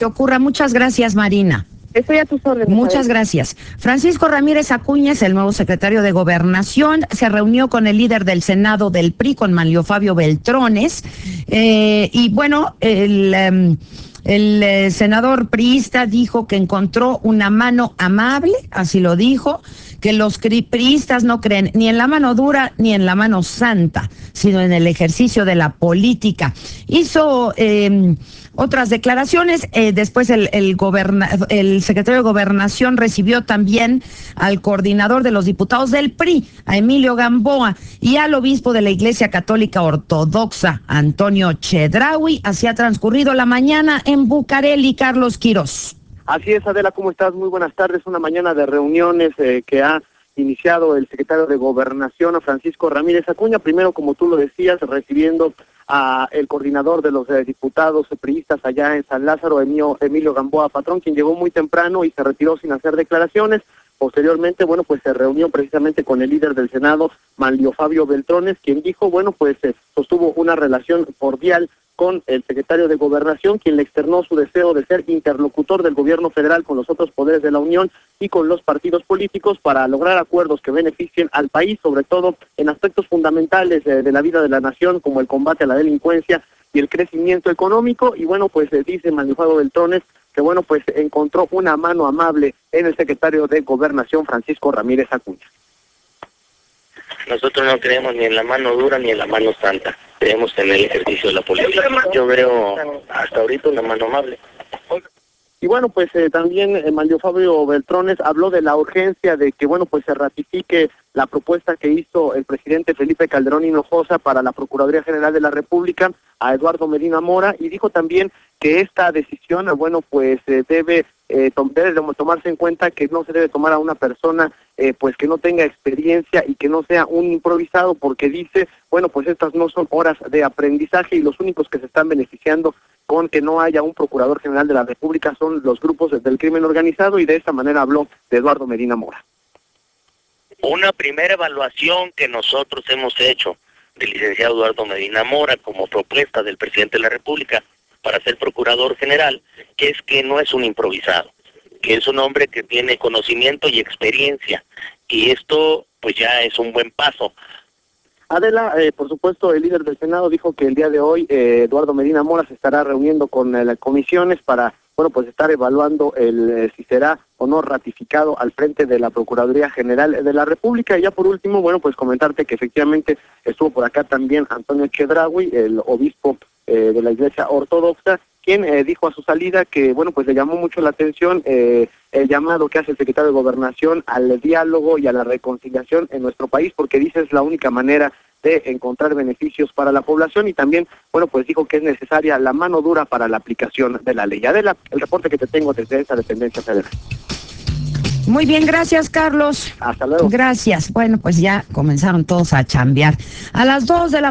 que ocurra. Muchas gracias, Marina. Estoy a tus órdenes. Muchas gracias. Francisco Ramírez Acuñas, el nuevo secretario de Gobernación, se reunió con el líder del Senado del PRI, con Manlio Fabio Beltrones, y bueno, el senador priista dijo que encontró una mano amable, así lo dijo, que los priistas no creen ni en la mano dura ni en la mano santa, sino en el ejercicio de la política. Hizo otras declaraciones. Después el secretario de Gobernación recibió también al coordinador de los diputados del PRI, a Emilio Gamboa, y al obispo de la Iglesia Católica Ortodoxa, Antonio Chedraui. Así ha transcurrido la mañana en Bucareli. Carlos Quirós. Así es, Adela, ¿cómo estás? Muy buenas tardes. Una mañana de reuniones que ha iniciado el secretario de Gobernación, Francisco Ramírez Acuña. Primero, como tú lo decías, recibiendo a el coordinador de los diputados priistas allá en San Lázaro, Emilio Gamboa Patrón, quien llegó muy temprano y se retiró sin hacer declaraciones. Posteriormente, bueno, pues se reunió precisamente con el líder del Senado, Manlio Fabio Beltrones, quien dijo, bueno, pues sostuvo una relación cordial con el secretario de Gobernación, quien le externó su deseo de ser interlocutor del gobierno federal con los otros poderes de la Unión y con los partidos políticos para lograr acuerdos que beneficien al país, sobre todo en aspectos fundamentales de la vida de la nación, como el combate a la delincuencia y el crecimiento económico. Y bueno, pues dice Manlio Fabio Beltrones que bueno, pues encontró una mano amable en el secretario de Gobernación, Francisco Ramírez Acuña. Nosotros no creemos ni en la mano dura ni en la mano santa, creemos en el ejercicio de la política. Yo veo hasta ahorita una mano amable. Y bueno, pues también Manlio Fabio Beltrones habló de la urgencia de que, bueno, pues se ratifique la propuesta que hizo el presidente Felipe Calderón Hinojosa para la Procuraduría General de la República a Eduardo Medina Mora, y dijo también que esta decisión, bueno, pues debe tomarse en cuenta que no se debe tomar a una persona pues que no tenga experiencia y que no sea un improvisado, porque dice, bueno, pues estas no son horas de aprendizaje y los únicos que se están beneficiando con que no haya un Procurador General de la República son los grupos del crimen organizado, y de esta manera habló de Eduardo Medina Mora. Una primera evaluación que nosotros hemos hecho del licenciado Eduardo Medina Mora como propuesta del presidente de la República para ser Procurador General, que es que no es un improvisado, que es un hombre que tiene conocimiento y experiencia, y esto pues ya es un buen paso. Adela, por supuesto, el líder del Senado dijo que el día de hoy Eduardo Medina Mora se estará reuniendo con las comisiones para, bueno, pues estar evaluando si será o no ratificado al frente de la Procuraduría General de la República. Y ya por último, bueno, pues comentarte que efectivamente estuvo por acá también Antonio Chedraui, el obispo de la Iglesia Ortodoxa, quien dijo a su salida que, bueno, pues le llamó mucho la atención el llamado que hace el secretario de Gobernación al diálogo y a la reconciliación en nuestro país, porque dice es la única manera de encontrar beneficios para la población, y también, bueno, pues dijo que es necesaria la mano dura para la aplicación de la ley. Adela, el reporte que te tengo desde esa dependencia federal. Muy bien, gracias, Carlos. Hasta luego. Gracias. Bueno, pues ya comenzaron todos a chambear. A las 2 de la